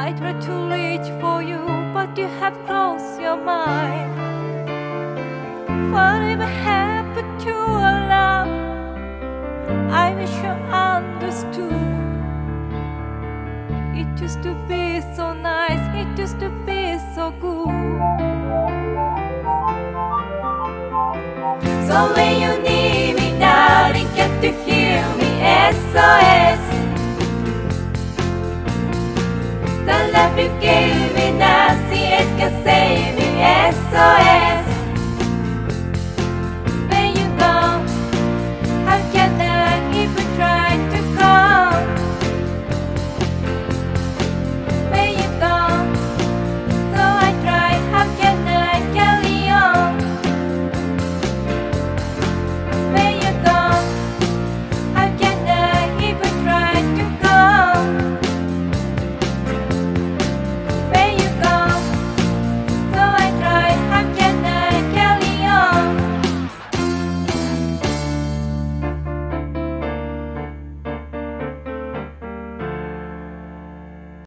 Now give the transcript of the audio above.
I try to reach for you, but you have closed your mind. Whatever happened to our love? I wish you understood. It used to be so nice, it used to be so good. So when you need me, darling, get to hear me, SOS. The love you gave me, nothing else can save me, SOS.